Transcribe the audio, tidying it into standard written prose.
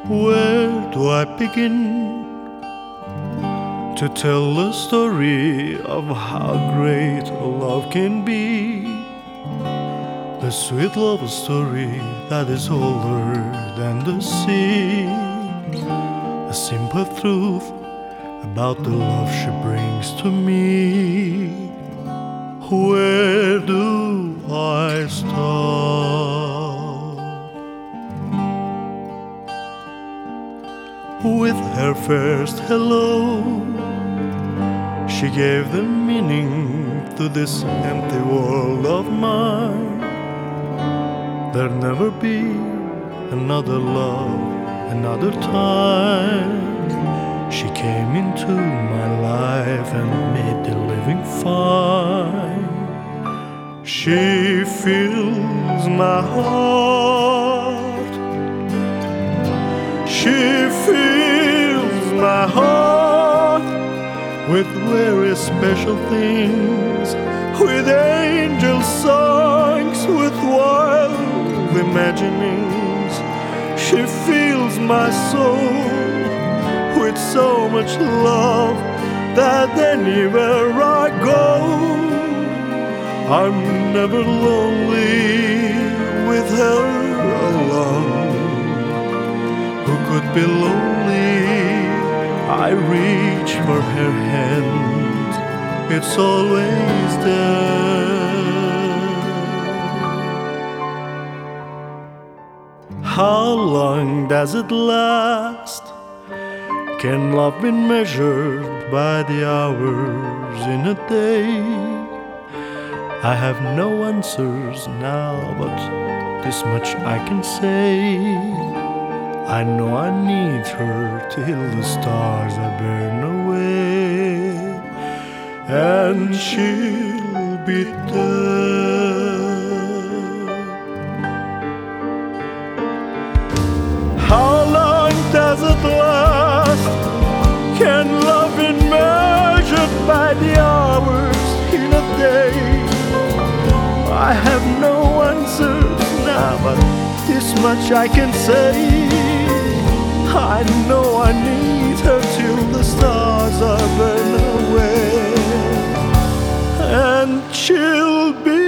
Where do I begin to tell the story of how great love can be? The sweet love story that is older than the sea. A simple truth about the love she brings to me. Where do I start? With her first hello, she gave the meaning to this empty world of mine. There'll never be another love, another time. She came into my life and made the living fine. She fills my heart. She fills my heart with very special things, with angel songs, with wild imaginings. She fills my soul with so much love that anywhere I go, I'm never lonely with her alone. Who could be lonely? I reach for her hand, it's always there. How long does it last? Can love be measured by the hours in a day? I have no answers now, but this much I can say. I know I need her till the stars are burn away, and she'll be there. How long does it last? Can love be measured by the hours in a day? I have no answers now, but this much I can say. I know I need her till the stars are burned away, and she'll be